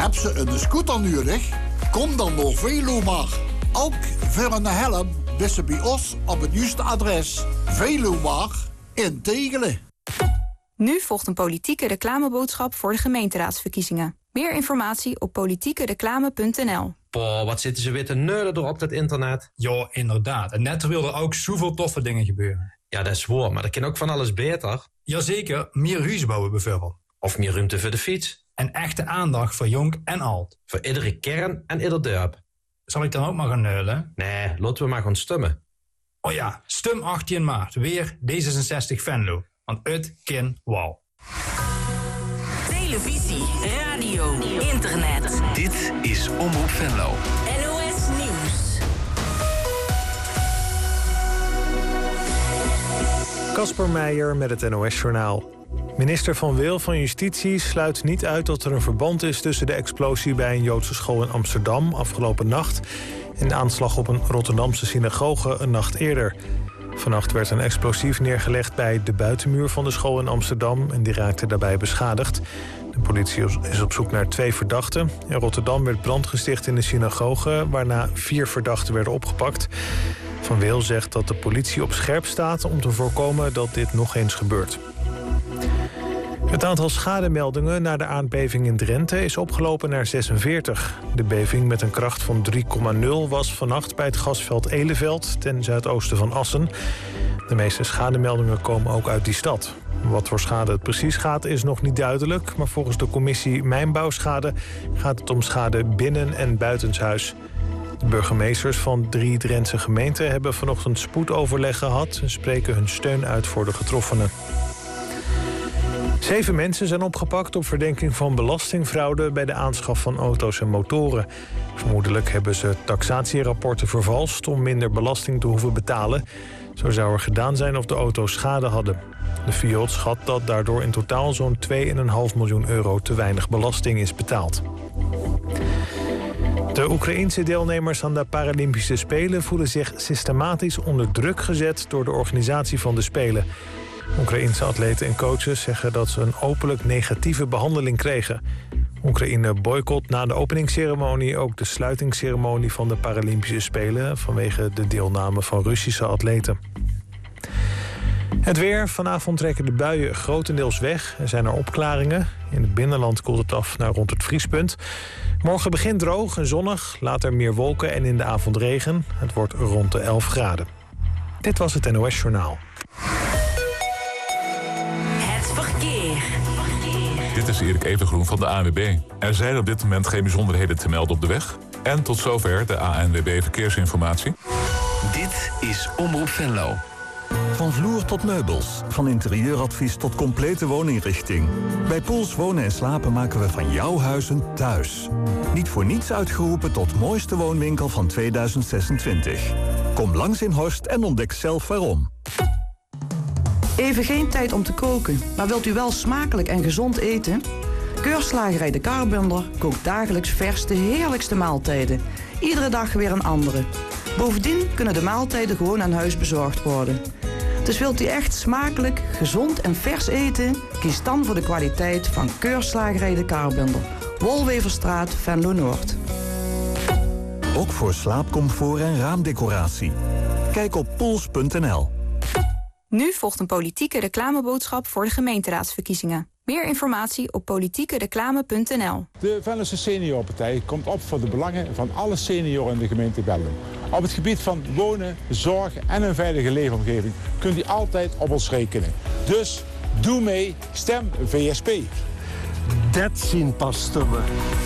Heb ze een scooter nodig? Kom dan naar Velomar. Ook voor een helm wist ze bij ons op het juiste adres. Velomar in Tegelen. Nu volgt een politieke reclameboodschap voor de gemeenteraadsverkiezingen. Meer informatie op politiekereclame.nl. Boah, wat zitten ze weer te neuren door op dat internet? Ja, inderdaad. En net wil er ook zoveel toffe dingen gebeuren. Ja, dat is waar, maar dat kan ook van alles beter. Jazeker, meer huis bouwen bijvoorbeeld. Of meer ruimte voor de fiets. En echte aandacht voor jong en oud. Voor iedere kern en ieder dorp. Zal ik dan ook maar gaan neulen? Nee, laten we maar gaan stemmen. Oh ja, stem 18 maart. Weer D66 Venlo. Want het kan wauw. Televisie, radio, internet. Dit is Omroep Venlo. NOS Nieuws. Casper Meijer met het NOS-journaal. Minister Van Wil van Justitie sluit niet uit dat er een verband is tussen de explosie bij een Joodse school in Amsterdam afgelopen nacht en de aanslag op een Rotterdamse synagoge een nacht eerder. Vannacht werd een explosief neergelegd bij de buitenmuur van de school in Amsterdam en die raakte daarbij beschadigd. De politie is op zoek naar 2 verdachten. In Rotterdam werd brand gesticht in de synagoge, waarna 4 verdachten werden opgepakt. Van Wil zegt dat de politie op scherp staat om te voorkomen dat dit nog eens gebeurt. Het aantal schademeldingen na de aardbeving in Drenthe is opgelopen naar 46. De beving met een kracht van 3,0 was vannacht bij het gasveld Eleveld ten zuidoosten van Assen. De meeste schademeldingen komen ook uit die stad. Wat voor schade het precies gaat is nog niet duidelijk, maar volgens de commissie Mijnbouwschade gaat het om schade binnen- en buitenshuis. De burgemeesters van 3 Drentse gemeenten hebben vanochtend spoedoverleg gehad en spreken hun steun uit voor de getroffenen. 7 mensen zijn opgepakt op verdenking van belastingfraude bij de aanschaf van auto's en motoren. Vermoedelijk hebben ze taxatierapporten vervalst om minder belasting te hoeven betalen. Zo zou er gedaan zijn of de auto's schade hadden. De FIOD schat dat daardoor in totaal zo'n 2,5 miljoen euro te weinig belasting is betaald. De Oekraïense deelnemers aan de Paralympische Spelen voelen zich systematisch onder druk gezet door de organisatie van de Spelen. Oekraïense atleten en coaches zeggen dat ze een openlijk negatieve behandeling kregen. Oekraïne boycott na de openingsceremonie ook de sluitingsceremonie van de Paralympische Spelen vanwege de deelname van Russische atleten. Het weer. Vanavond trekken de buien grotendeels weg. Er zijn er opklaringen. In het binnenland koelt het af naar rond het vriespunt. Morgen begint droog en zonnig, later meer wolken en in de avond regen. Het wordt rond de 11 graden. Dit was het NOS Journaal. Het verkeer. Dit is Erik Evengroen van de ANWB. Er zijn op dit moment geen bijzonderheden te melden op de weg. En tot zover de ANWB Verkeersinformatie. Dit is Omroep Venlo. Van vloer tot meubels, van interieuradvies tot complete woninrichting. Bij Poels Wonen en Slapen maken we van jouw huis een thuis. Niet voor niets uitgeroepen tot mooiste woonwinkel van 2026. Kom langs in Horst en ontdek zelf waarom. Even geen tijd om te koken, maar wilt u wel smakelijk en gezond eten? Keurslagerij De Karbender kookt dagelijks vers de heerlijkste maaltijden. Iedere dag weer een andere. Bovendien kunnen de maaltijden gewoon aan huis bezorgd worden. Dus wilt u echt smakelijk, gezond en vers eten? Kies dan voor de kwaliteit van Keurslagerij De Karbender. Wolweverstraat, Venlo Noord. Ook voor slaapcomfort en raamdecoratie. Kijk op poels.nl. Nu volgt een politieke reclameboodschap voor de gemeenteraadsverkiezingen. Meer informatie op politiekereclame.nl. De Venlose Seniorpartij komt op voor de belangen van alle senioren in de gemeente Bellum. Op het gebied van wonen, zorg en een veilige leefomgeving kunt u altijd op ons rekenen. Dus doe mee, stem VSP. Dat zien pas stemmen.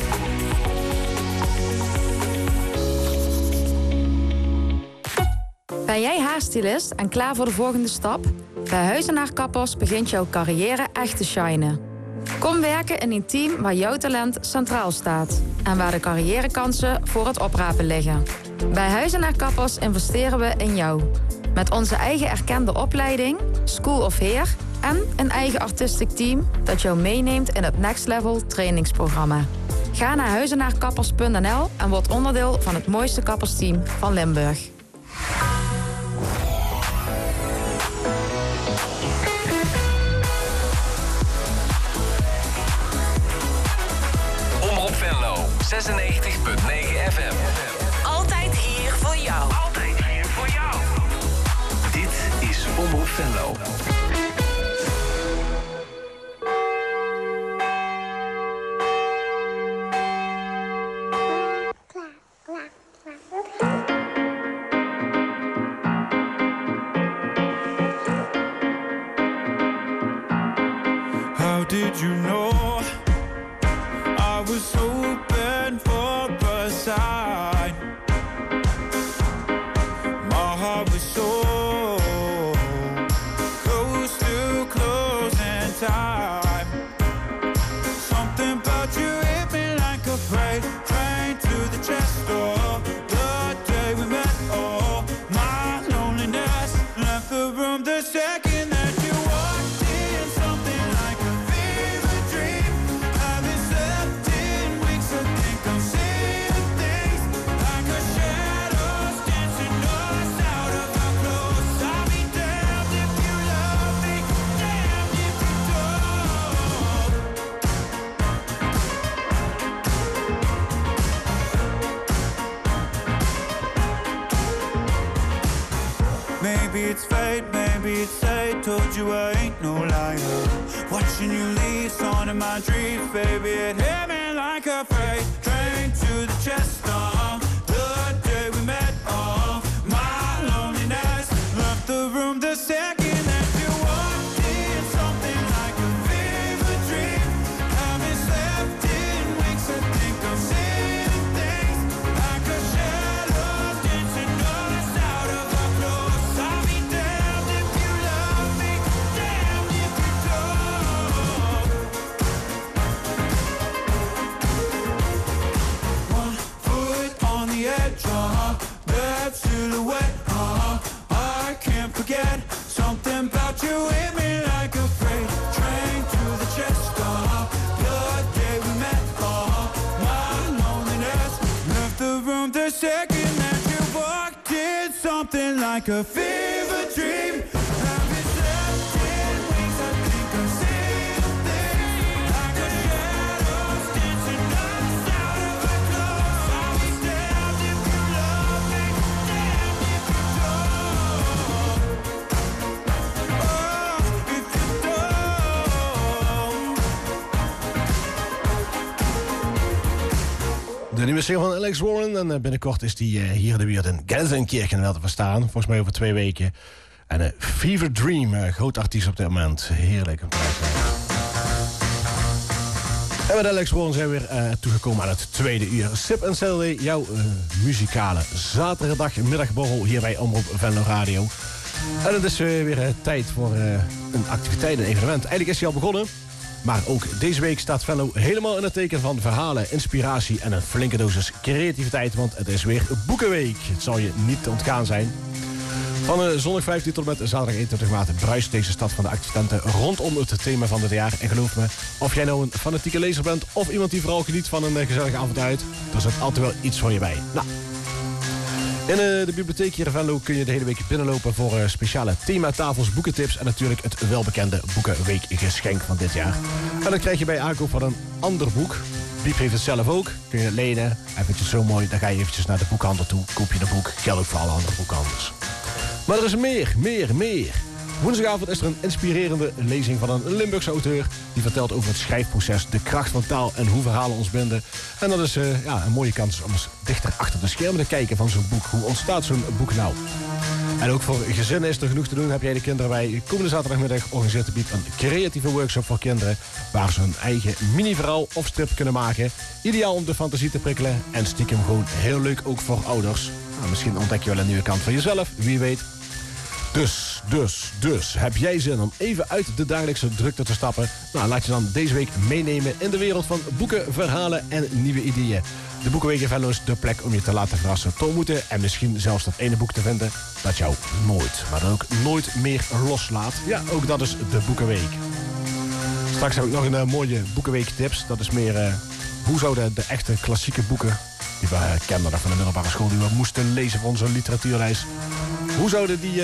Ben jij haarstylist en klaar voor de volgende stap? Bij Huizenaar Kappers begint jouw carrière echt te shinen. Kom werken in een team waar jouw talent centraal staat. En waar de carrièrekansen voor het oprapen liggen. Bij Huizenaar Kappers investeren we in jou. Met onze eigen erkende opleiding, School of Hair en een eigen artistiek team dat jou meeneemt in het Next Level trainingsprogramma. Ga naar huizenaarkappers.nl en word onderdeel van het mooiste kappersteam van Limburg. Omroep Venlo. 96.9 FM. Altijd hier voor jou. Altijd hier voor jou. Dit is Omroep Venlo. How did you know I was hoping for a sign? My heart was so close to closing time. Something about you hit me like a freight train to the chest door. The day we met, oh, my loneliness left the room the second that you walked in. Something like a fever dream. I've been slept in weeks. I think I'm seeing things like a shadows dancing us out of our clothes. I'll be damned if you love me, damned if you don't. Maybe it's fate, maybe it's fate. Told you I ain't no liar. Watching you leave, song in my dreams, baby. It hit me like a freight train to the chest. The day we met, oh, my loneliness left the room the second that you walked in. Something like a fever dream. Haven't slept in weeks. I think I'm seeing things like a shadow dancing us out of our clothes. I'll be damned if you love me, damned if you don't. One foot on the edge, that silhouette, I can't forget. Something about you hit me like a freight train to the chest. The day we met, my loneliness left the room the second that you walked in. Something like a fever dream. Haven't slept in weeks. I think I'm seeing things like a shadows dancing us out of our clothes. I'll be damned if you love me, damned if you don't. Oh, if you don't. De nieuwe single van Alex Warren. En binnenkort is die hier in de buurt in Gelsenkirchen wel te verstaan. Volgens mij over 2 weken. En Fever Dream, groot artiest op dit moment. Heerlijk. En met Alex Warren zijn we weer toegekomen aan het 2e uur. Sip and Saturday, jouw muzikale zaterdagmiddagborrel hier bij Omroep Venlo Radio. En het is weer tijd voor een activiteit, een evenement. Eigenlijk is hij al begonnen. Maar ook deze week staat Venlo helemaal in het teken van verhalen, inspiratie en een flinke dosis creativiteit. Want het is weer Boekenweek. Het zal je niet te ontgaan zijn. Van zondag 15 tot en met zaterdag 21 maart bruist deze stad van de activiteiten rondom het thema van dit jaar. En geloof me, of jij nou een fanatieke lezer bent of iemand die vooral geniet van een gezellige avond uit, er zit altijd wel iets voor je bij. Nou, in de bibliotheek hier in Venlo kun je de hele week binnenlopen voor speciale thematafels, boekentips en natuurlijk het welbekende Boekenweekgeschenk van dit jaar. En dan krijg je bij aankoop van een ander boek. Piep heeft het zelf ook. Kun je het lenen. En vind je het zo mooi, dan ga je eventjes naar de boekhandel toe. Koop je een boek. Geldt ook voor alle andere boekhandels. Maar er is meer. Woensdagavond is er een inspirerende lezing van een Limburgse auteur. Die vertelt over het schrijfproces, de kracht van taal en hoe verhalen ons binden. En dat is een mooie kans om eens dichter achter de schermen te kijken van zo'n boek. Hoe ontstaat zo'n boek nou? En ook voor gezinnen is er genoeg te doen. Heb jij de kinderen bij? Komende zaterdagmiddag organiseert de Piep een creatieve workshop voor kinderen. Waar ze hun eigen mini-verhaal of strip kunnen maken. Ideaal om de fantasie te prikkelen. En stiekem gewoon heel leuk ook voor ouders. Nou, misschien ontdek je wel een nieuwe kant van jezelf. Wie weet. Dus, heb jij zin om even uit de dagelijkse drukte te stappen? Nou, laat je dan deze week meenemen in de wereld van boeken, verhalen en nieuwe ideeën. De Boekenweek in Venlo is de plek om je te laten verrassen, te ontmoeten en misschien zelfs dat ene boek te vinden dat jou nooit, maar dan ook nooit meer loslaat. Ja, ook dat is de Boekenweek. Straks heb ik nog een mooie Boekenweek tips. Dat is meer hoe zouden de echte klassieke boeken die we kenden van de middelbare school, die we moesten lezen voor onze literatuurlijst. Hoe zouden die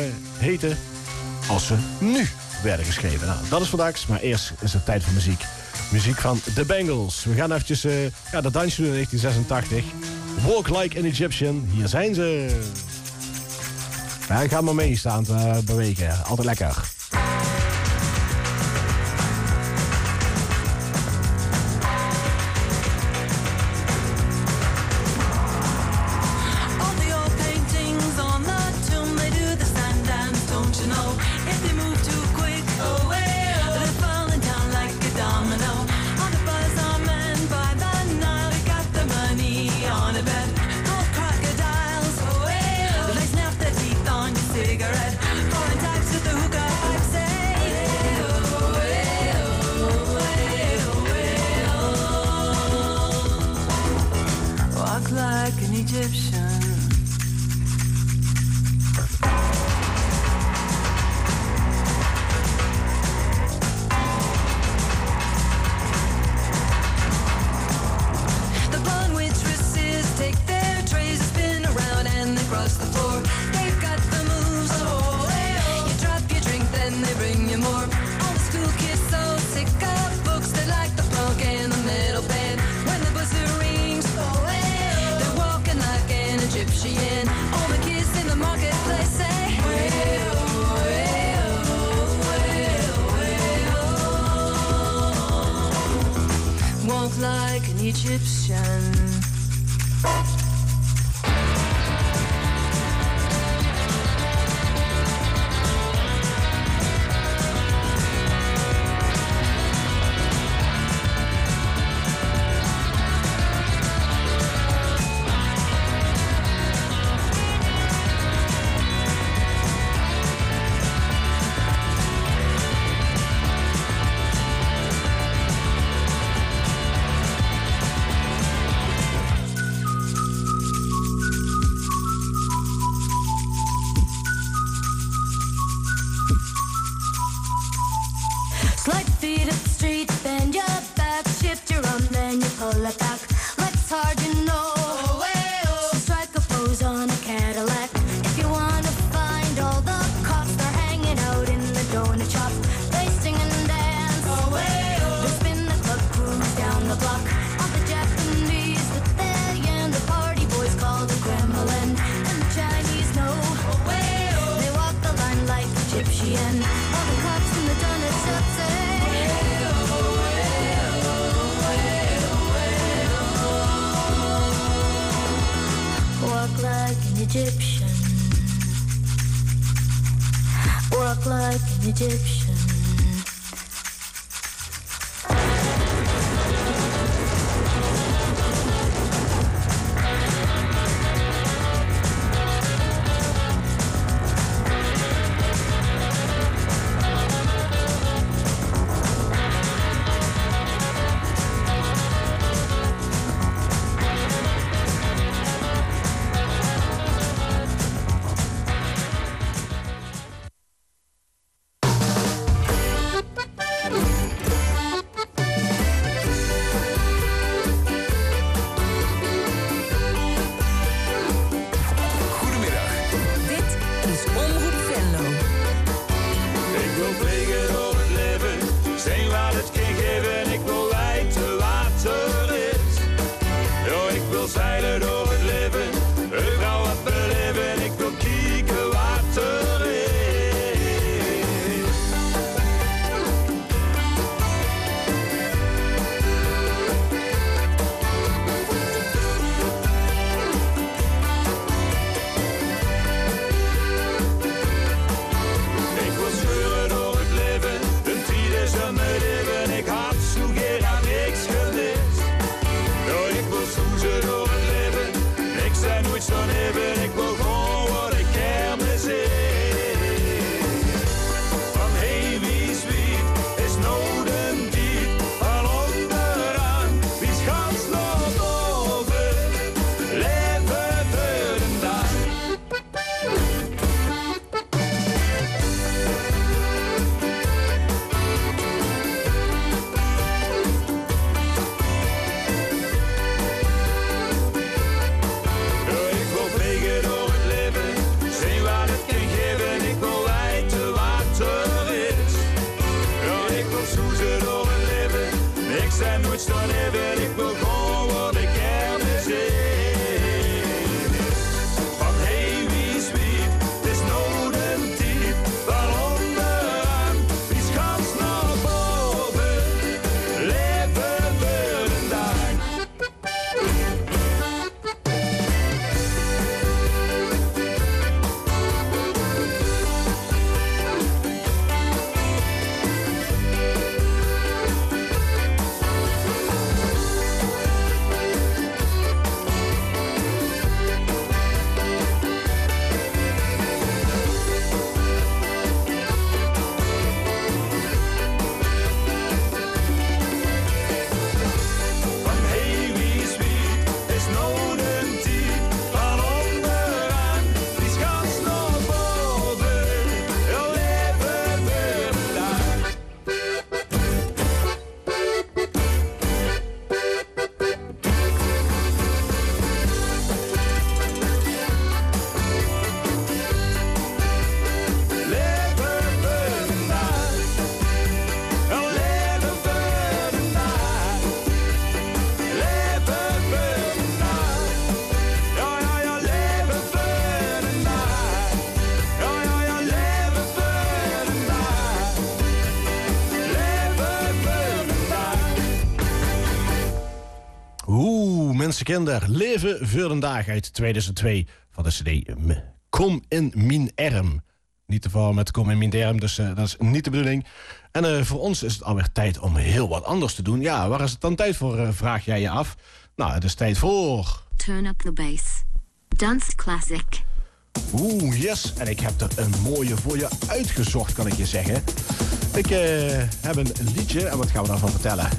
heten als ze nu werden geschreven? Nou, dat is vandaag, maar eerst is het tijd voor muziek. Muziek van The Bangles. We gaan eventjes dat dansje doen in 1986. Walk Like an Egyptian. Hier zijn ze. Ja, ik ga maar meestaan bewegen. Altijd lekker. Door het leven Mensenkinder, leven voor een dag uit 2002 van de CD Kom in mijn arm. Niet te vallen met Kom in mijn arm, dus dat is niet de bedoeling. En voor ons is het alweer tijd om heel wat anders te doen. Ja, waar is het dan tijd voor, vraag jij je af? Nou, het is tijd voor... Turn Up The Bass. Dance Classic. Yes. En ik heb er een mooie voor je uitgezocht, kan ik je zeggen. Ik heb een liedje, en wat gaan we daarvan vertellen?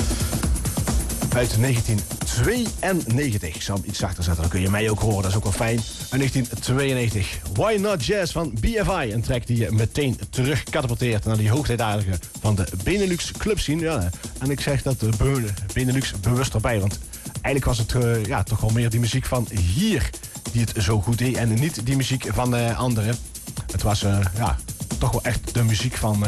Uit 1992. Ik zal hem iets zachter zetten, dan kun je mij ook horen. Dat is ook wel fijn. Uit 1992. Why Not Jazz van BFI. Een track die je meteen terug katapulteert naar die hoogtijdagen van de Benelux club scene. Ja, en ik zeg dat de Benelux bewust erbij. Want eigenlijk was het toch wel meer die muziek van hier die het zo goed deed. En niet die muziek van anderen. Het was toch wel echt de muziek van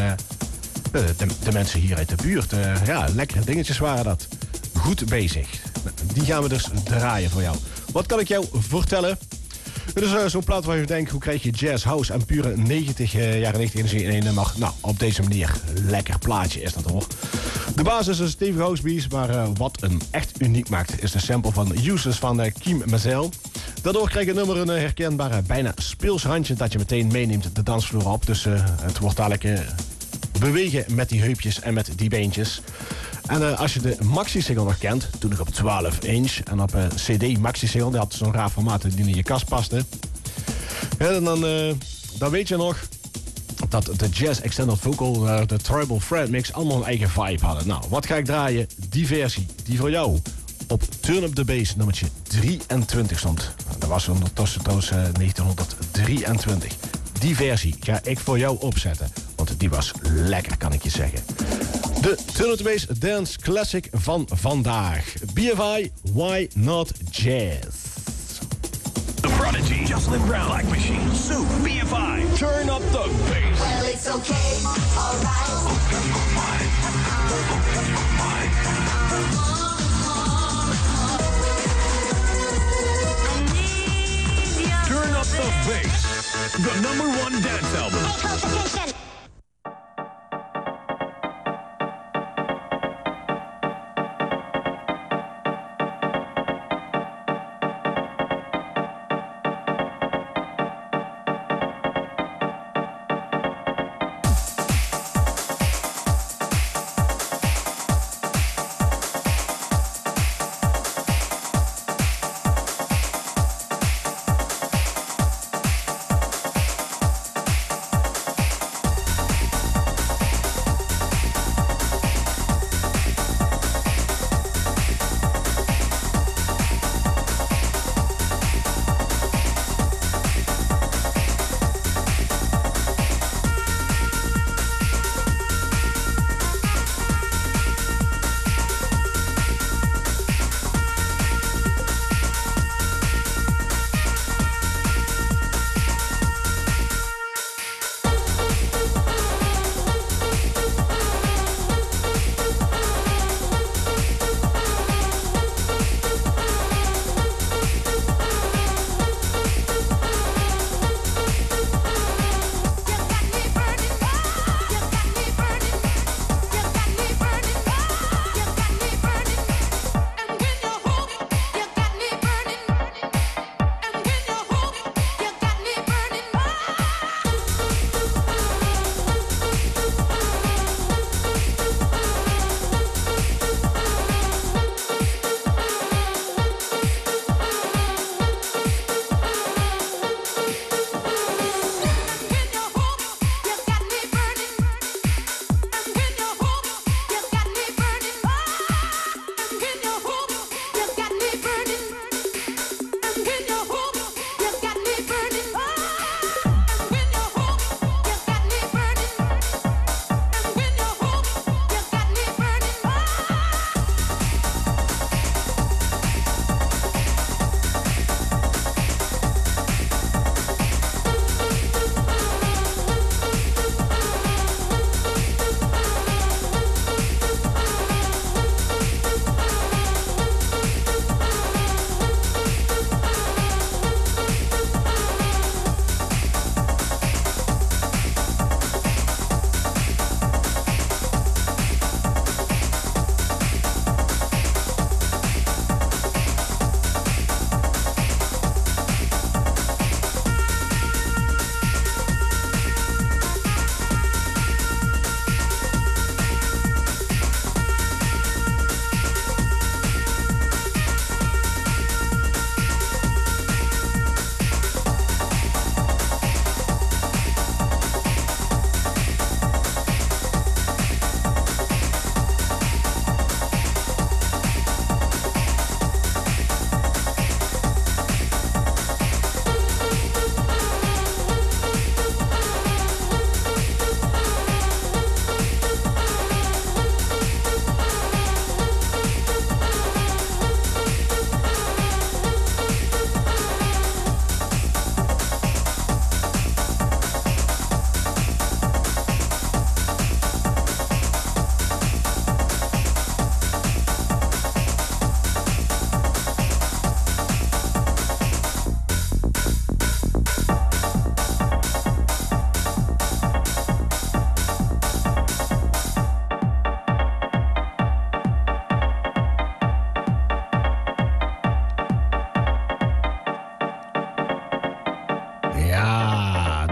de mensen hier uit de buurt. Lekkere dingetjes waren dat. Goed bezig. Die gaan we dus draaien voor jou. Wat kan ik jou vertellen? Het is zo'n plaat waar je denkt, hoe krijg je jazz, house en pure jaren 90 energie in één nummer? Nou, op deze manier. Lekker plaatje is dat hoor. De basis is Steve Housebeats, maar wat een echt uniek maakt is de sample van Useless van Kim Mazel. Daardoor krijg je het nummer een herkenbare, bijna speels randje dat je meteen meeneemt de dansvloer op. Dus het wordt dadelijk bewegen met die heupjes en met die beentjes. En als je de maxi-single nog kent, toen nog op 12 inch en op CD maxi-single, die had zo'n raar formaat die in je kast paste. En dan weet je nog dat de Jazz Extended Vocal, de Tribal Thread Mix, allemaal een eigen vibe hadden. Nou, wat ga ik draaien? Die versie, die voor jou op Turn Up The Bass nummertje 23 stond. Dat was ondertussen trouwens 1923. Die versie ga ik voor jou opzetten, want die was lekker, kan ik je zeggen. De Turn Up The Bass Dance Classic van vandaag. BFI, Why Not Jazz? The Prodigy, Jocelyn Brown, Like Machine, Soup, BFI, Turn Up The Bass. Well, it's okay, alright. Open your mind, open your mind. Turn Up The Bass, the #1 dance album.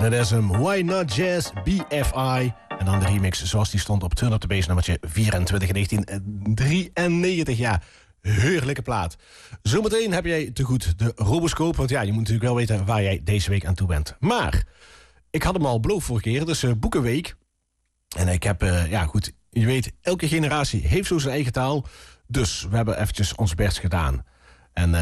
Dat is hem. Why Not Jazz BFI. En dan de remix zoals die stond op Turn Up The Bass nummertje 24 in 1993. Ja, heerlijke plaat. Zometeen heb jij te goed de Roboscoop. Want ja, je moet natuurlijk wel weten waar jij deze week aan toe bent. Maar ik had hem al beloofd vorige keer. Dus Boekenweek. En ik heb, ja goed, je weet, elke generatie heeft zo zijn eigen taal. Dus we hebben eventjes ons best gedaan. En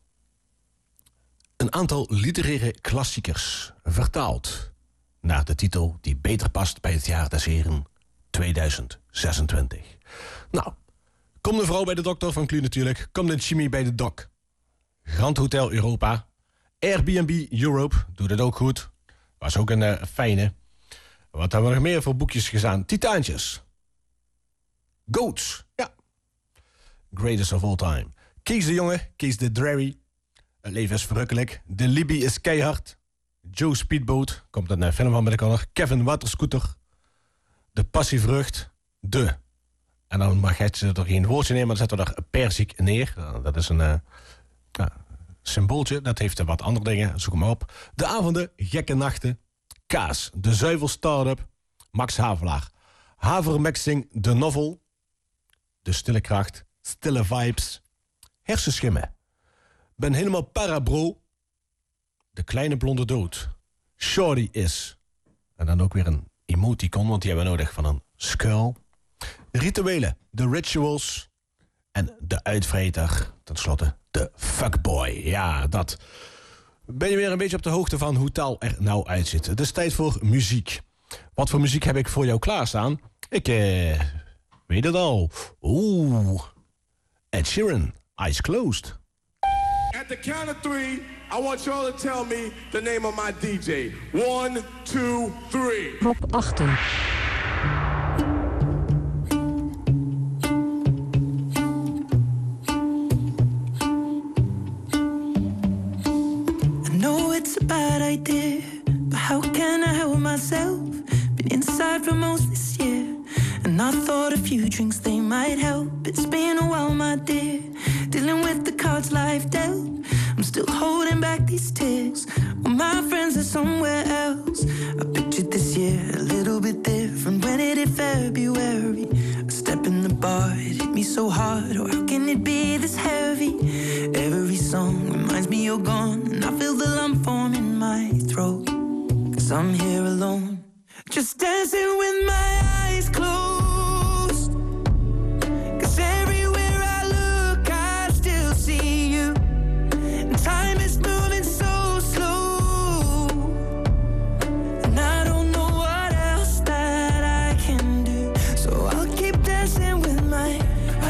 een aantal literaire klassiekers vertaald naar de titel die beter past bij het jaar des heren 2026. Nou, kom de vrouw bij de dokter van Kluun natuurlijk. Kom de chimie bij de doc. Grand Hotel Europa. Airbnb Europe, doe dat ook goed. Was ook een fijne. Wat hebben we nog meer voor boekjes gedaan? Titaantjes. Goats, ja. Greatest of all time. Kees de Jonge, Kees de Drarry. Het leven is verrukkelijk. De Libby is keihard. Joe Speedboat, komt uit een film van middenkander. Kevin Waterscooter. De Passievrucht. De. En dan mag je er geen woordje nemen, maar dan zetten we er perziek neer. Dat is een symbooltje, dat heeft wat andere dingen. Zoek hem op. De Avonden, Gekke Nachten. Kaas, De Zuivel Startup. Max Havelaar. Havermixing, De Novel. De Stille Kracht. Stille Vibes. Hersenschimmen. Ben helemaal parabro. De Kleine Blonde Dood. Shorty is. En dan ook weer een emoticon, want die hebben we nodig van een skull. Rituelen. The Rituals. En de Uitvreter. Ten slotte de Fuckboy. Ja, dat. Ben je weer een beetje op de hoogte van hoe taal er nou uitziet. Het is tijd voor muziek. Wat voor muziek heb ik voor jou klaarstaan? Ik weet het al. Oeh. Ed Sheeran. Eyes Closed. At the count of 3, I want y'all to tell me the name of my DJ. 1, 2, 3. Op 18. It's a bad idea, but how can I help myself? Been inside for most this year, and I thought a few drinks they might help. It's been a while, my dear, dealing with the cards life dealt. I'm still holding back these tears, well, my friends are somewhere else. I pictured this year a little bit different when it hit February. A step in the bar, it hit me so hard, or how can it be this heavy? Every song reminds me you're gone, and I feel the lump form in my throat. 'Cause I'm here alone, just dancing with my eyes closed. 'Cause everywhere I look, I still see you. And time is moving so slow, and I don't know what else that I can do. So I'll keep dancing with my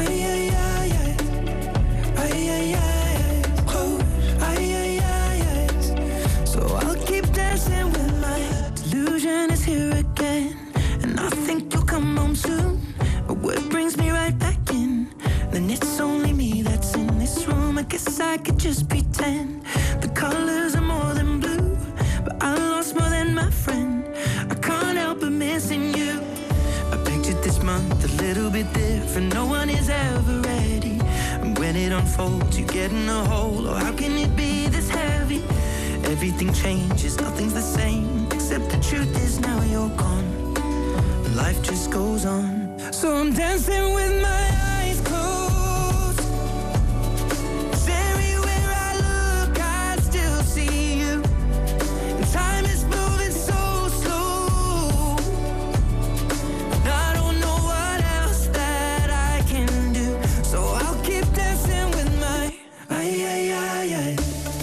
delusion is here again, and I think you'll come home soon. But what brings me right back in? Then it's only me that's in this room. I guess I could just pretend the colors are more than blue, but I lost more than my friend. I can't help but missing you. I pictured this month a little bit different. No one is ever ready, and when it unfolds, you get in a hole. Oh, how can it be this heavy? Everything changes, nothing's the same, except the truth is now you're gone. Life just goes on, so I'm dancing with my eyes closed. 'Cause everywhere I look, I still see you. And time is moving so slow, and I don't know what else that I can do. So I'll keep dancing with my eyes.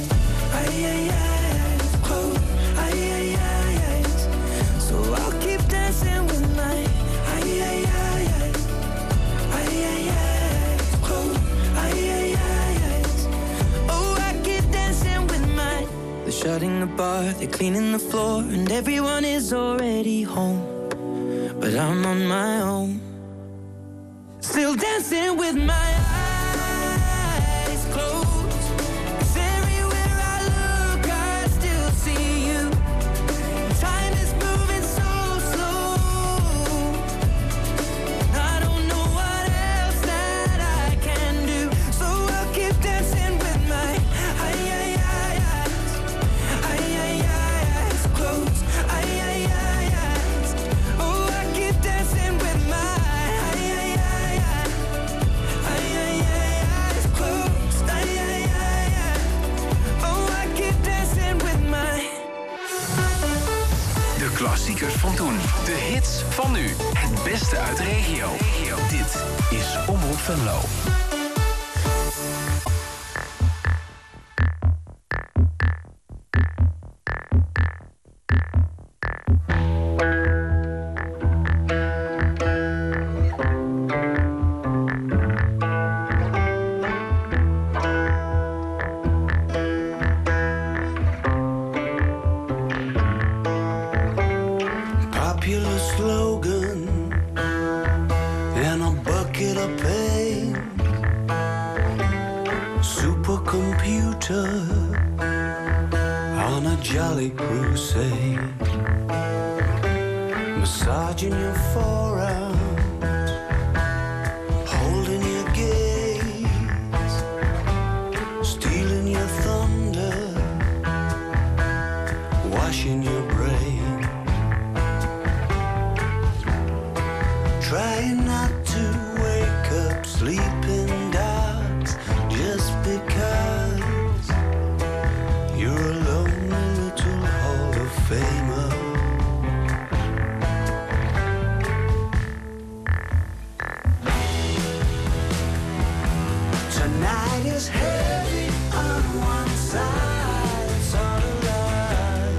So I'll keep dancing with my oh, I keep dancing with my. They're shutting the bar, they're cleaning the floor, and everyone is already home, but I'm on my own, still dancing with my eyes closed. klassiekers van toen. De hits van nu. Het beste uit de regio. Dit is Omroep Venlo. On a jolly crusade, massaging your forearms, holding your gaze, stealing your thunder, washing your brain, trying not to wake up sleeping dogs just because you're a lonely little Hall of Famer. Tonight is heavy on one side, it's all alive.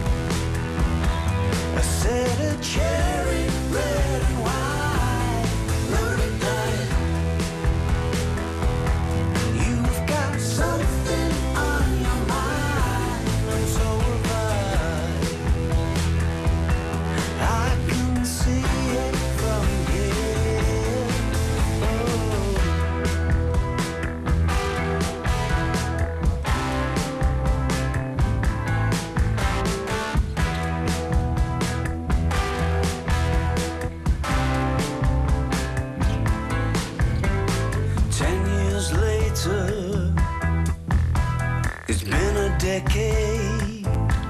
I said a cherry red and white, loaded night. You've got something on your mind, and so have I can see it from here. Oh. 10 years later, it's been a decade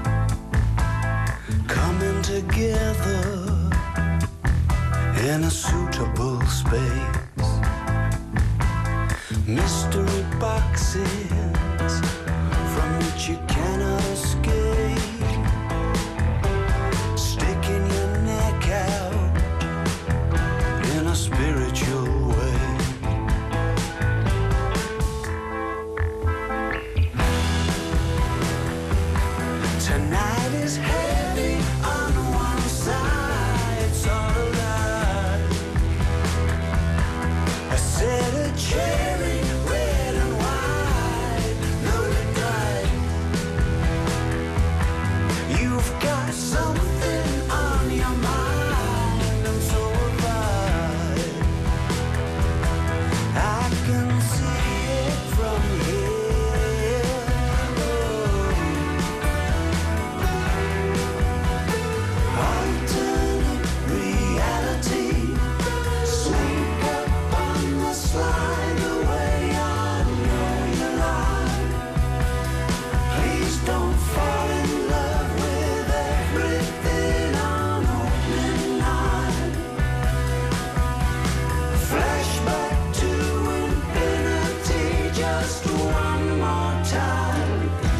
coming together in a suitable space. Mystery boxes from which you cannot escape, sticking your neck out in a spiritual way. Tonight is heavy on one side, it's all alive. I said a cherry red and white, loaded bright. You've got something on your mind, and so have I can see it from here. Alternate reality, sneak up on the slide the way I know you lie. Please don't fall in love with everything on opening night. Flashback to infinity, just one more time.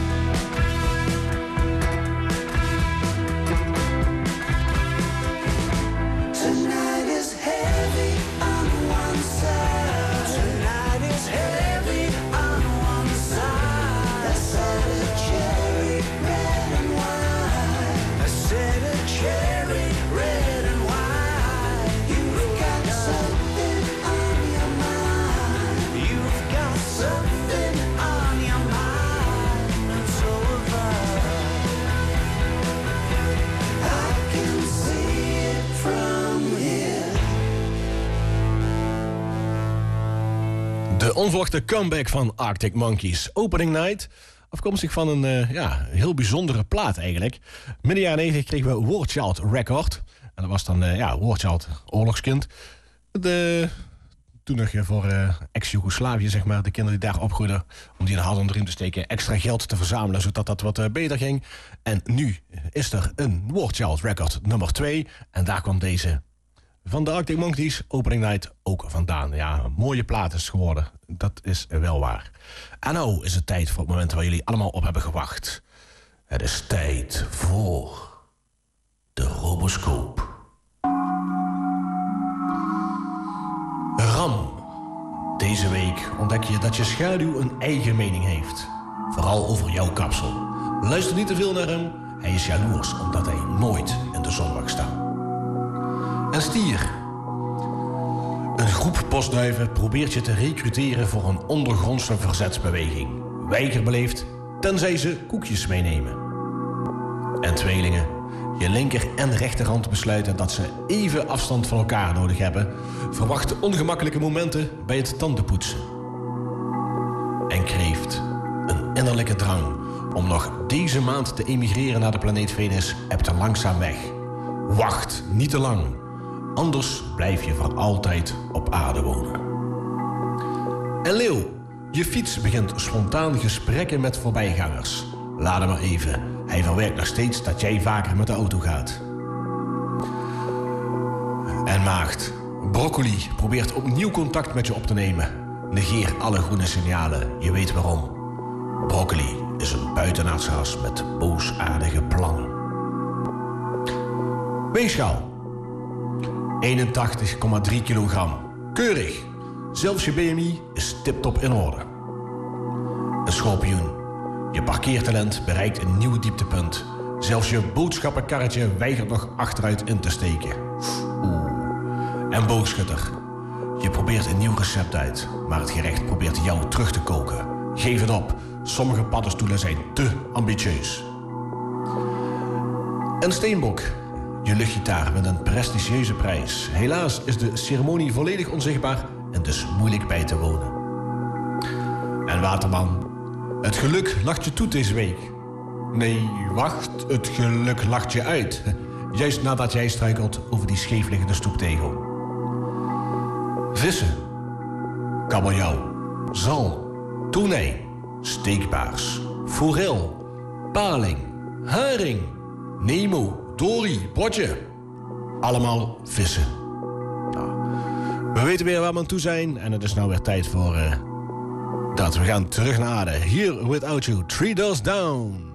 Tonight is heavy on one side. Tonight is heavy on one side. I said a cherry red and white. I said a cherry red and white. You've got something on your mind. You've got something on your mind, and so have I can see it from here. De onverwachte comeback van Arctic Monkeys. Opening Night. Afkomstig van een heel bijzondere plaat eigenlijk. Midden jaren 90 kregen we War Child Record. En dat was dan War Child, oorlogskind. Toen nog voor ex-Jugoslavië, zeg maar, de kinderen die daar opgroeiden, om die in de hand onder riem te steken, extra geld te verzamelen, zodat dat wat beter ging. En nu is er een War Child Record nummer 2. En daar kwam deze van de Arctic Monkeys, Opening Night, ook vandaan. Ja, een mooie plaat is het geworden. Dat is wel waar. En nou is het tijd voor het moment waar jullie allemaal op hebben gewacht. Het is tijd voor de robot. Stroboscoop. Ram. Deze week ontdek je dat je schaduw een eigen mening heeft. Vooral over jouw kapsel. Luister niet te veel naar hem. Hij is jaloers omdat hij nooit in de zon mag staan. En stier. Een groep postduiven probeert je te recruteren voor een ondergrondse verzetsbeweging. Weiger beleefd, tenzij ze koekjes meenemen. En tweelingen. Je linker en rechterhand besluiten dat ze even afstand van elkaar nodig hebben. Verwacht ongemakkelijke momenten bij het tandenpoetsen. En kreeft. Een innerlijke drang om nog deze maand te emigreren naar de planeet Venus hebt er langzaam weg. Wacht niet te lang. Anders blijf je voor altijd op aarde wonen. En leeuw. Je fiets begint spontaan gesprekken met voorbijgangers. Laat hem maar even. Hij verwerkt nog steeds dat jij vaker met de auto gaat. En maagd. Broccoli probeert opnieuw contact met je op te nemen. Negeer alle groene signalen. Je weet waarom. Broccoli is een buitenaards ras met boosaardige plannen. Weegschaal. 81,3 kilogram. Keurig. Zelfs je BMI is tiptop in orde. Een schorpioen. Je parkeertalent bereikt een nieuw dieptepunt. Zelfs je boodschappenkarretje weigert nog achteruit in te steken. En boogschutter. Je probeert een nieuw recept uit, maar het gerecht probeert jou terug te koken. Geef het op. Sommige paddenstoelen zijn te ambitieus. En steenbok. Je luchtgitaar met een prestigieuze prijs. Helaas is de ceremonie volledig onzichtbaar en dus moeilijk bij te wonen. En waterman. Het geluk lacht je toe deze week. Nee, wacht, het geluk lacht je uit. Juist nadat jij struikelt over die scheefliggende stoeptegel. Vissen. Kabeljauw. Zalm. Tonijn. Steekbaars. Forel. Paling. Haring. Nemo. Dory. Botje. Allemaal vissen. Nou, we weten weer waar we aan toe zijn. En het is nou weer tijd voor... dat we gaan terug naar aarde. Here Without You, 3 Doors Down.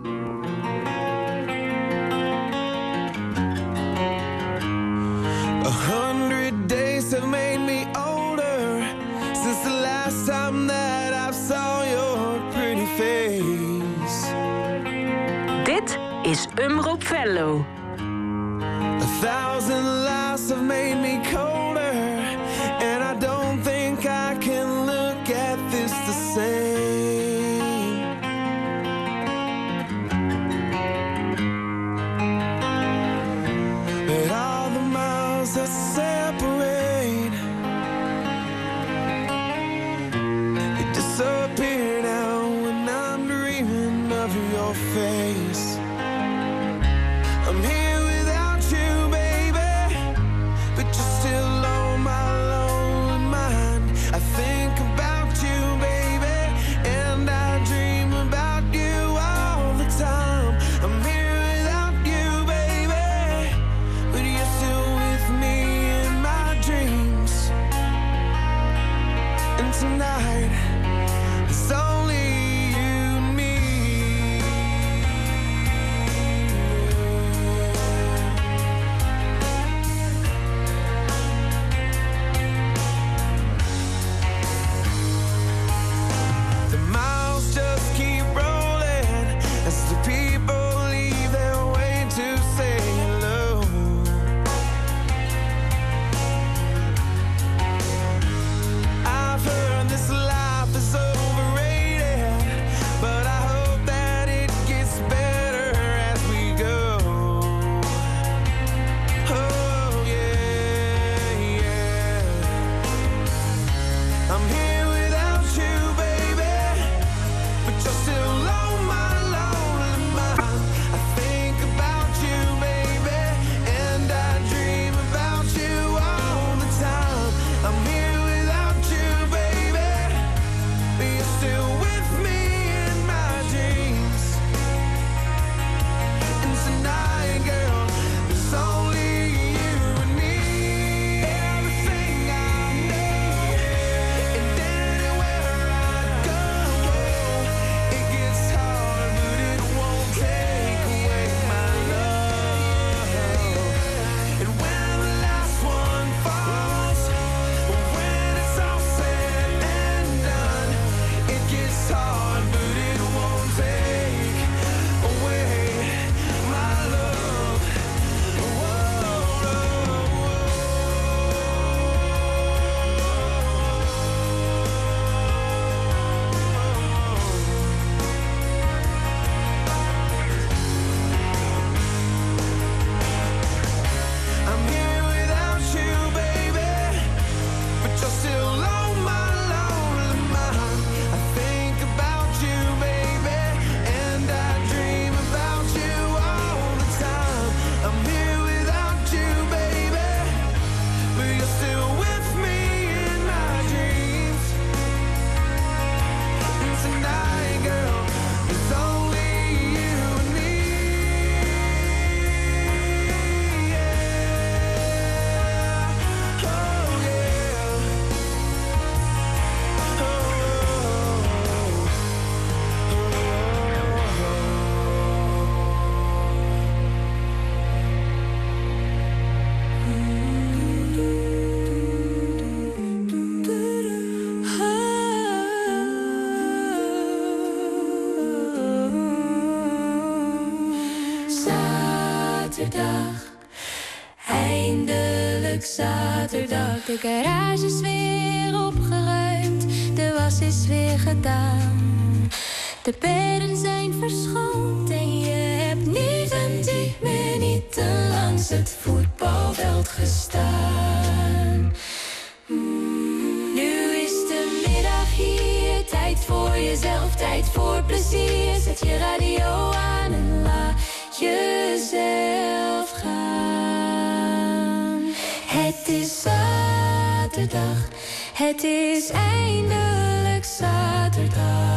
100 days have made me older since the last time that I saw your pretty face. Dit is Umroep Venlo. 1,000 lives have made me colder, and I don't think I can look at this the same. But all the miles that separate, they disappear now when I'm dreaming of your face. I'm here zaterdag. Eindelijk zaterdag. De garage is weer opgeruimd. De was is weer gedaan. De bedden zijn verschoond. En je hebt niet een 10 minuten langs het voetbalveld gestaan. Nu is de middag hier. Tijd voor jezelf, tijd voor plezier. Zet je radio aan en laat jezelf gaan. Het is zaterdag. Het is eindelijk zaterdag.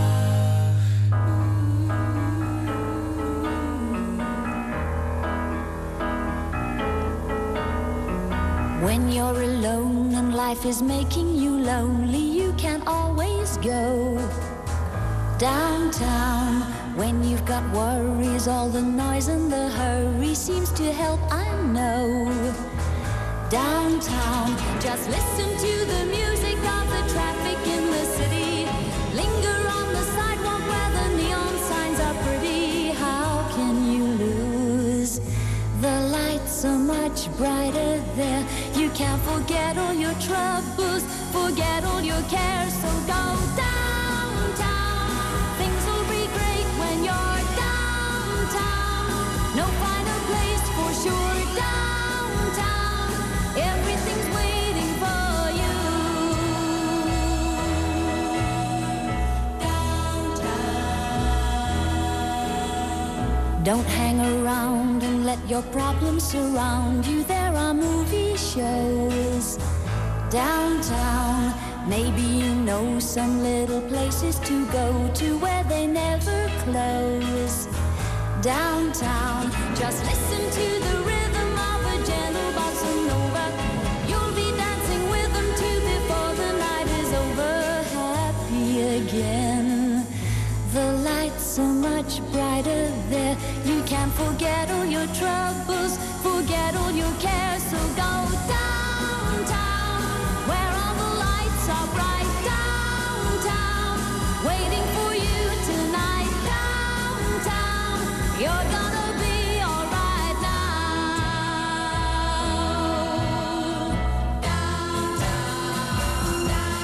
When you're alone and life is making you lonely, you can always go downtown. When you've got worries, all the noise and the hurry seems to help, I know. Downtown, just listen to the music of the traffic in the city. Linger on the sidewalk where the neon signs are pretty. How can you lose? The lights are much brighter there. You can't forget all your troubles, forget all your cares, so go downtown. Things will be great when you're downtown. No finer place for sure, downtown. Everything's waiting for you. Downtown. Don't hang around and let your problems surround you. There are movie shows downtown. Maybe you know some little places to go to where they never close. Downtown, just listen to the rhythm of a gentle bossa nova. You'll be dancing with them too before the night is over. Happy again. The lights are much brighter there. You can't forget all your troubles, forget all your cares, so go downtown, where all the lights are bright. Downtown, waiting for you tonight. Downtown, you're gonna be alright now. Downtown,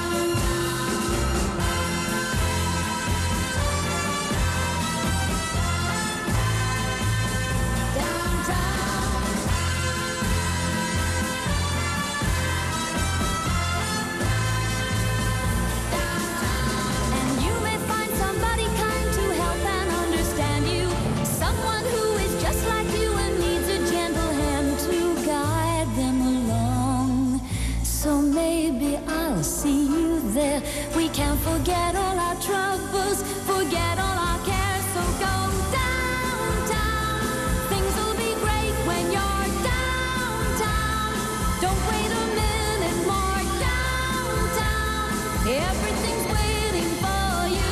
see you there. We can't forget all our troubles, forget all our cares, so go downtown. Things will be great when you're downtown. Don't wait a minute more. Downtown, everything's waiting for you.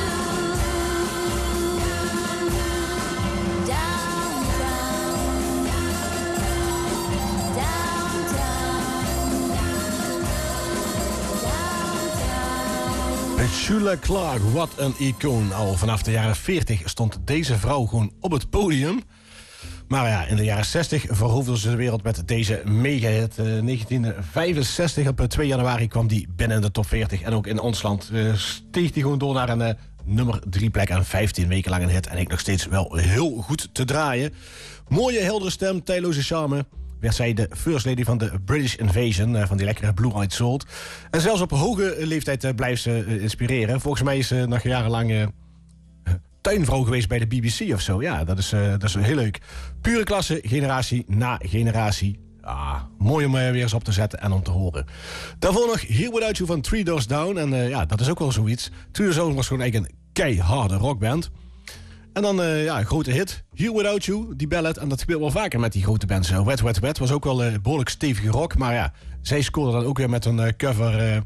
Shula Clark, wat een icoon. Al vanaf de jaren 40 stond deze vrouw gewoon op het podium. Maar ja, in de jaren 60 veroverde ze de wereld met deze mega-hit. 1965, op 2 januari kwam die binnen de top 40. En ook in ons land steeg die gewoon door naar een nummer 3 plek. En 15 weken lang een hit. En ik nog steeds wel heel goed te draaien. Mooie, heldere stem, tijdloze charme. Werd zij de first lady van de British Invasion, van die lekkere Blue Eyed Soul. En zelfs op hoge leeftijd blijft ze inspireren. Volgens mij is ze nog jarenlang tuinvrouw geweest bij de BBC of zo. Ja, dat is heel leuk. Pure klasse, generatie na generatie. Ah, mooi om weer eens op te zetten en om te horen. Daarvoor nog Here Without You van Three Doors Down. En ja, dat is ook wel zoiets. Three Doors Down was gewoon eigenlijk een keiharde rockband. En dan, een grote hit. Here Without You, die ballad. En dat gebeurt wel vaker met die grote bands. Wet, Wet, Wet was ook wel behoorlijk stevige rock. Maar ja, zij scoorde dan ook weer met een cover.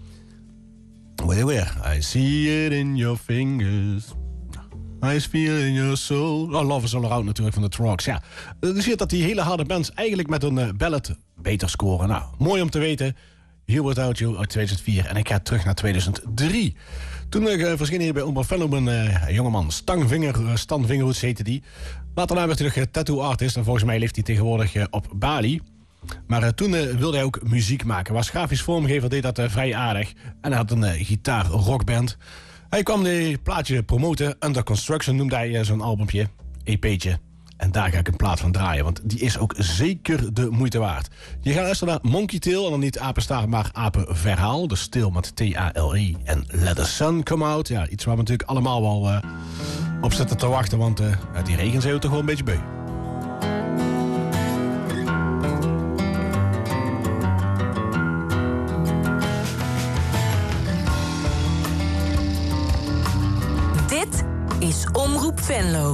Weer. I see it in your fingers. I feel it in your soul. Oh, Love is All Around natuurlijk van de Trogs. Ja, je ziet dat die hele harde bands eigenlijk met een ballad beter scoren. Nou, mooi om te weten. Here Without You uit 2004. En ik ga terug naar 2003. Toen verscheen hier bij Omroep Venlo een jongeman. Stan Vingerhoets heette die. Later werd hij nog tattoo artist. En volgens mij leeft hij tegenwoordig op Bali. Maar toen wilde hij ook muziek maken. Was grafisch vormgever, deed dat vrij aardig. En hij had een gitaar-rockband. Hij kwam die plaatje promoten. Under Construction noemde hij zo'n albumpje. EP'tje. En daar ga ik een plaat van draaien, want die is ook zeker de moeite waard. Je gaat luisteren naar Monkey Tail, en dan niet apenstaart, maar apenverhaal. Dus stil met T-A-L-E en Let the Sun Come Out. Ja, iets waar we natuurlijk allemaal wel op zitten te wachten, want die regen zijn we toch wel een beetje beu. Dit is Omroep Venlo.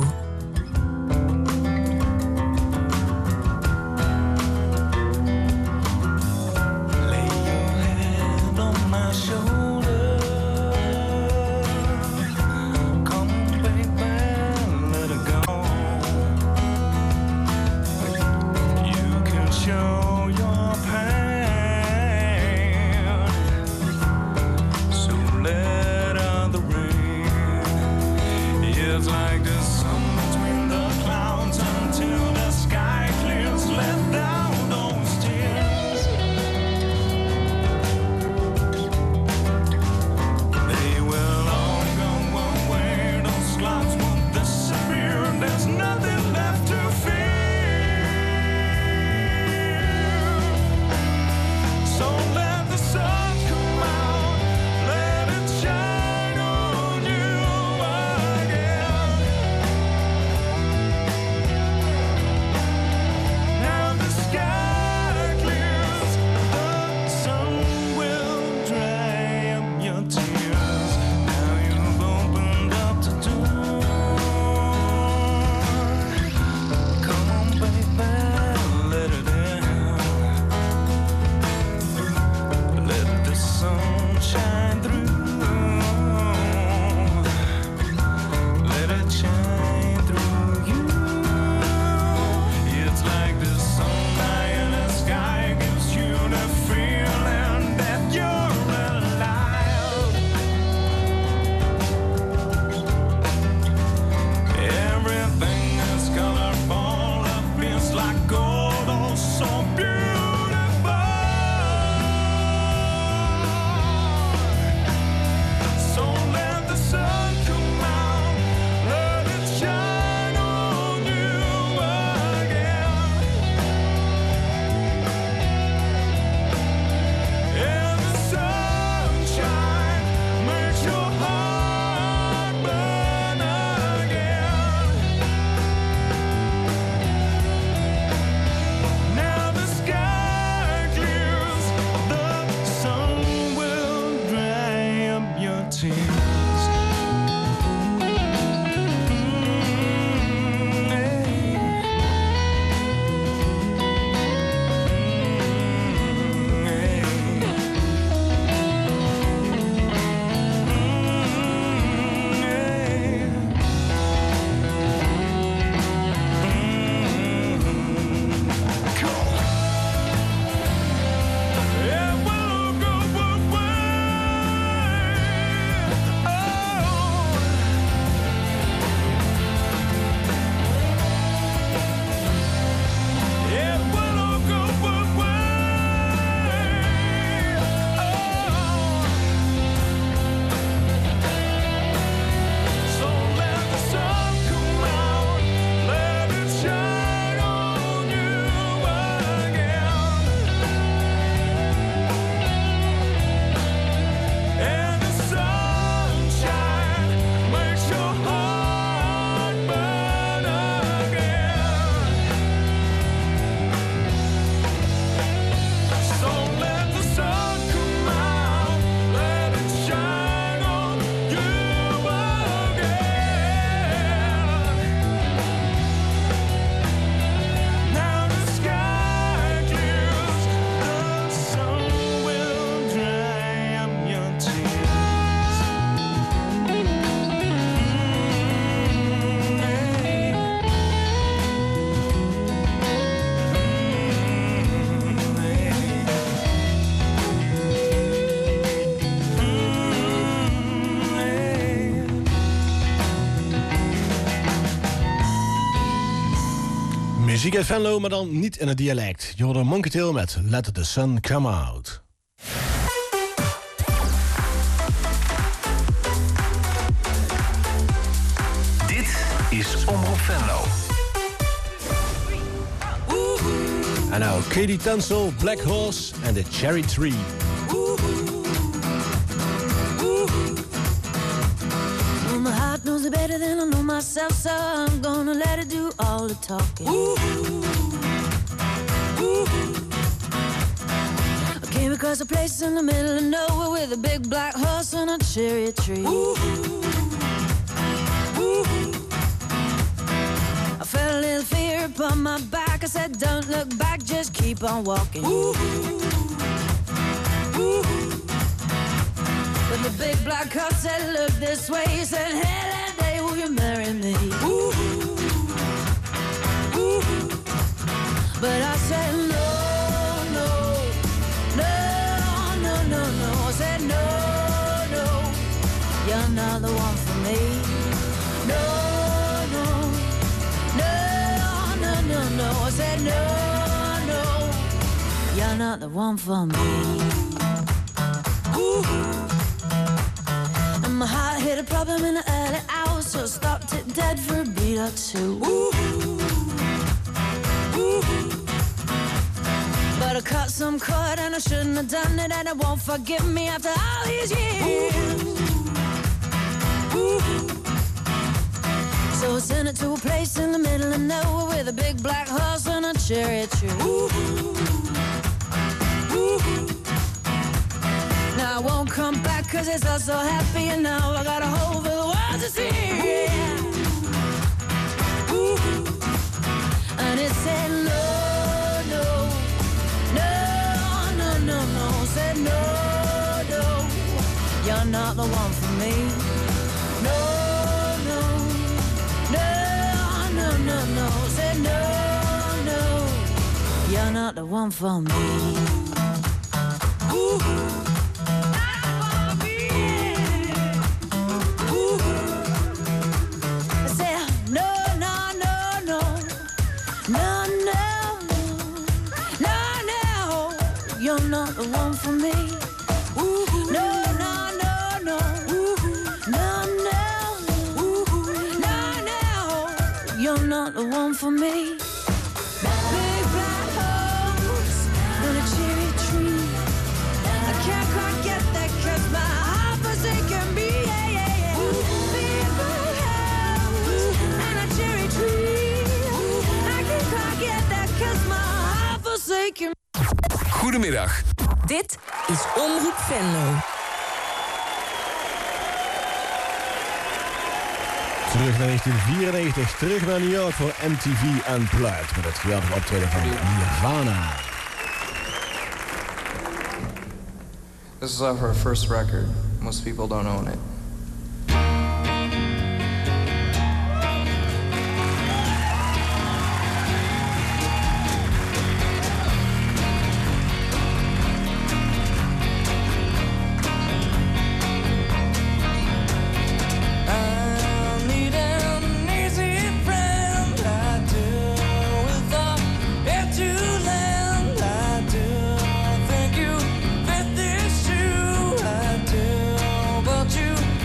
Muziek uit Venlo, maar dan niet in het dialect. Je hoort een Monkey Tail met Let the Sun Come Out. Dit is Omroep Venlo. En nou, Katie Tunstall, Black Horse en The Cherry Tree. My heart knows it better than I know myself, so I'm gonna let it do all the talking. I came across a place in the middle of nowhere with a big black horse and a cherry tree. I felt a little fear upon my back. I said, don't look back, just keep on walking. But the big black horse said, look this way. He said, hey, that day will you marry me? But I said, no, no, no, no, no, no. I said, no, no, you're not the one for me. No, no, no, no, no, no. I said, no, no, you're not the one for me. My heart hit a problem in the early hours, so I stopped it dead for a beat or two. But I cut some cord and I shouldn't have done it, and it won't forgive me after all these years. So I sent it to a place in the middle of nowhere with a big black horse and a cherry tree. Now I won't come back 'cause it's all so happy, and now I got a hole for the world to see. Yeah. And it said no, no, no, no, no, no. Said no, no, you're not the one for me. No, no, no, no, no, no. Said no, no, you're not the one for me. You're not the one for me. No, no, no, no. No, no. No, no. You're not the one for me. Big black horse and a cherry tree. I can't quite get that 'cause my heart forsaken me. Yeah, yeah, yeah. Big black horse and a cherry tree. I can't quite get that 'cause my heart forsaken me. Goedemiddag. Dit is Omroep Venlo. Terug naar 1994, terug naar New York voor MTV Unplugged met het geweldige optreden van Nirvana. This is her first record. Most people don't own it. You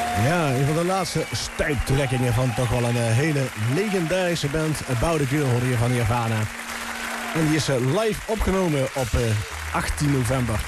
Ja, een van de laatste stuiptrekkingen van toch wel een hele legendarische band. About a Girl hoorde je van Nirvana. En die is live opgenomen op 18 november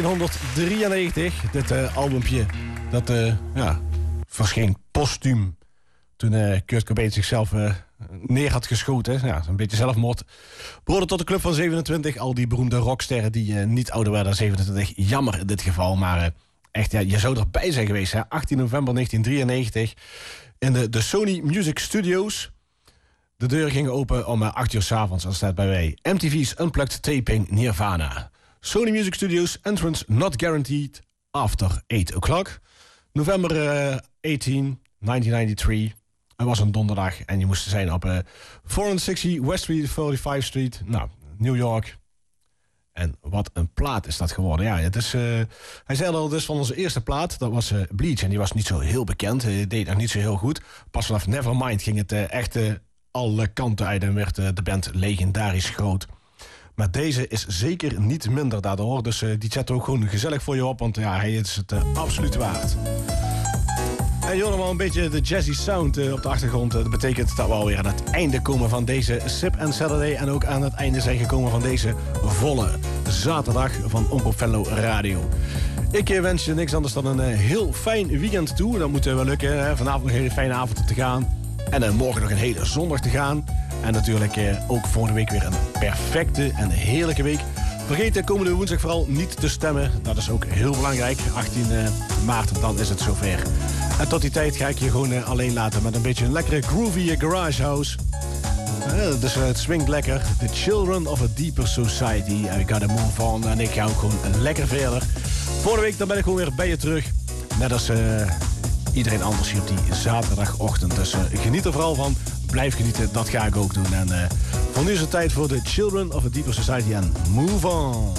1993. Dit albumpje, dat verscheen postuum. Toen Kurt Cobain zichzelf neer had geschoten. Ja, een beetje zelfmoord. Behoorde tot de club van 27. Al die beroemde rocksterren die niet ouder werden dan 27. Jammer in dit geval, maar echt, ja, je zou erbij zijn geweest. Hè? 18 november 1993 in de Sony Music Studios. De deuren gingen open om 8 uur 's avonds. Dat staat bij mij. MTV's Unplugged Taping Nirvana. Sony Music Studios, entrance not guaranteed after 8 o'clock. November 18, 1993. Het was een donderdag en je moest zijn op 460 West Street, 45th Street. Nou, New York. En wat een plaat is dat geworden. Ja, het is, hij zei al dus van onze eerste plaat. Dat was Bleach en die was niet zo heel bekend. Deed nog niet zo heel goed. Pas vanaf Nevermind ging het echt alle kanten uit en werd de band legendarisch groot. Maar deze is zeker niet minder daardoor. Dus die zet ook gewoon gezellig voor je op. Want ja, hij is het absoluut waard. En je hoort wel een beetje de jazzy sound op de achtergrond. Dat betekent dat we alweer aan het einde komen van deze Sip and Saturday. En ook aan het einde zijn gekomen van deze volle zaterdag van Omroep Venlo Radio. Ik wens je niks anders dan een heel fijn weekend toe. Dat moet wel lukken. Hè? Vanavond nog een hele fijne avond te gaan. En morgen nog een hele zondag te gaan. En natuurlijk ook volgende week weer een perfecte en heerlijke week. Vergeet de komende woensdag vooral niet te stemmen. Dat is ook heel belangrijk. 18 maart, dan is het zover. En tot die tijd ga ik je gewoon alleen laten met een beetje een lekkere groovy garage house. Dus het swingt lekker. The Children of a Deeper Society. And we gotta move on. En ik ga ook gewoon lekker verder. Volgende week dan ben ik gewoon weer bij je terug. Net als iedereen anders hier op die zaterdagochtend. Dus geniet er vooral van. Blijf genieten, dat ga ik ook doen. En voor nu is het tijd voor The Children of a Deeper Society en Move On.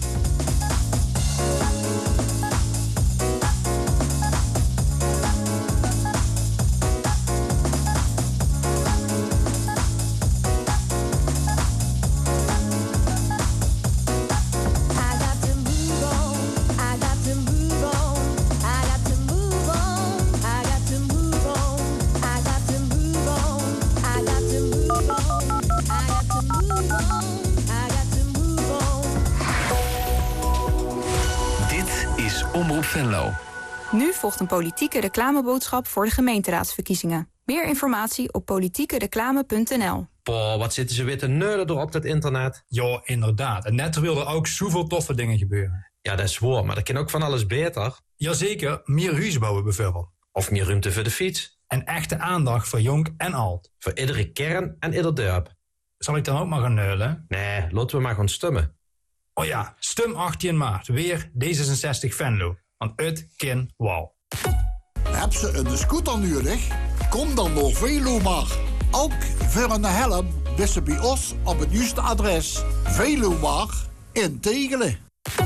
Venlo. Nu volgt een politieke reclameboodschap voor de gemeenteraadsverkiezingen. Meer informatie op politiekereclame.nl. Boah, wat zitten ze weer te neulen door op dat internet? Ja, inderdaad. En net wil er ook zoveel toffe dingen gebeuren. Ja, dat is waar, maar dat kan ook van alles beter. Jazeker, meer huis bouwen bijvoorbeeld. Of meer ruimte voor de fiets. En echte aandacht voor jong en oud. Voor iedere kern en ieder dorp. Zal ik dan ook maar gaan neulen? Nee, laten we maar gaan stemmen. Oh ja, stem 18 maart. Weer D66 Venlo. Want het kan wauw. Heb ze een scooter nodig? Kom dan door Velomar. Ook voor een helm wist ze bij ons op het juiste adres. Velomar in Tegelen.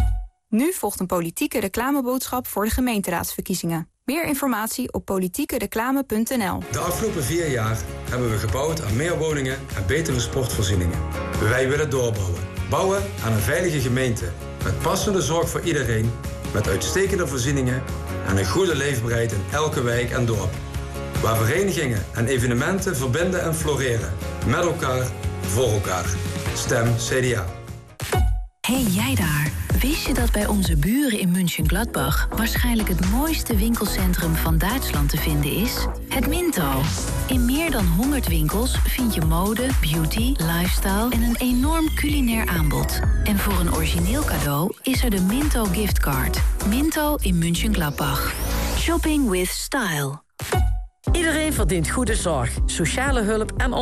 Nu volgt een politieke reclameboodschap voor de gemeenteraadsverkiezingen. Meer informatie op politiekereclame.nl. De afgelopen 4 jaar hebben we gebouwd aan meer woningen en betere sportvoorzieningen. Wij willen doorbouwen. Bouwen aan een veilige gemeente. Met passende zorg voor iedereen. Met uitstekende voorzieningen en een goede leefbaarheid in elke wijk en dorp. Waar verenigingen en evenementen verbinden en floreren. Met elkaar, voor elkaar. Stem CDA. Hey jij daar, wist je dat bij onze buren in Mönchengladbach waarschijnlijk het mooiste winkelcentrum van Duitsland te vinden is? Het Minto. In meer dan 100 winkels vind je mode, beauty, lifestyle en een enorm culinair aanbod. En voor een origineel cadeau is er de Minto giftcard. Minto in Mönchengladbach. Shopping with style. Iedereen verdient goede zorg, sociale hulp en